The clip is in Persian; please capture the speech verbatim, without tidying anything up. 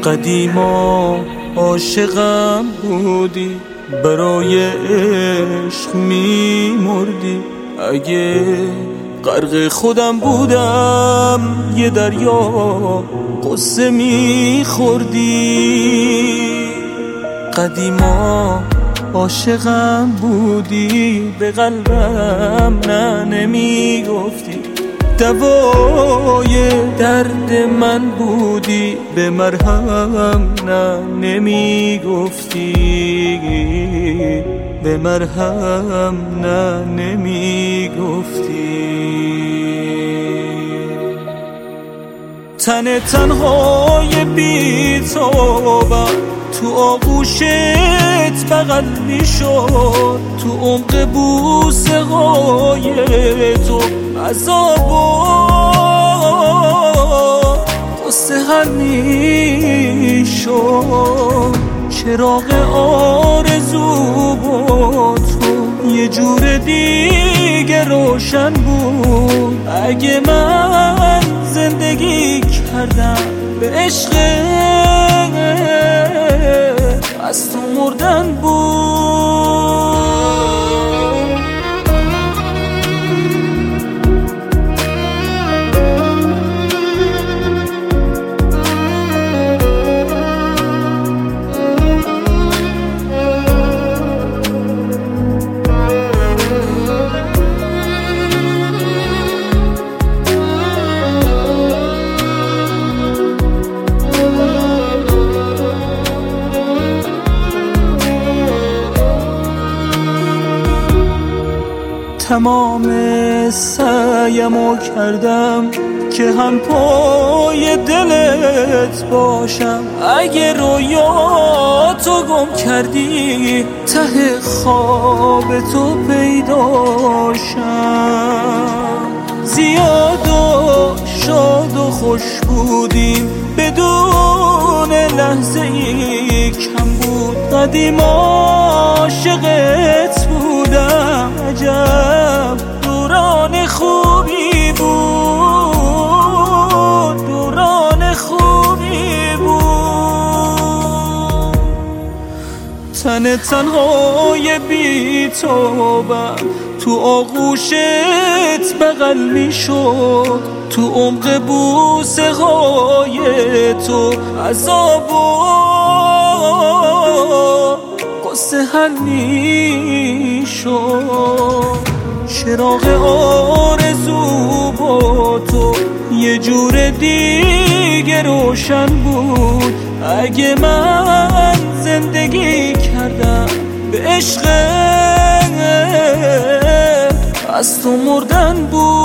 قدیما عاشقم بودی، برای عشق میمردی. اگه غرق خودم بودم یه دریا قصه میخوردی. قدیما عاشقم بودی، به قلبم نه نمیگفتی. دوای درد من بودی، به مرهم نه نمیگفتی. به مرهم نه نمیگفتی. تن تنهای بی تابم تو آغوشت بغل میشد، تو عمق بوسه های تو عذاب و قصه حل میشد. چراغ آرزو با تو یه جور دیگه روشن بود. اگه من زندگی کردم به عشق، از تو مردن بود. تمام سعیمو کردم که هم پای دلت باشم. اگه رویاتو گم کردی ته خواب تو پیداشم. زیاد و شاد و خوش بودیم بدون لحظه ای کم بود. قدیم عاشقت بودم، عجب دوران خوبی بود، دوران خوبی بود. تن تنهای بی تابم تو آغوشت بغل میشد، تو عمق بوسه های تو عذاب و قصه حل میشد. چراغ آرزو با تو یه جور دیگه روشن بود. اگه من زندگی کردم به عشق، از تو مردن بود.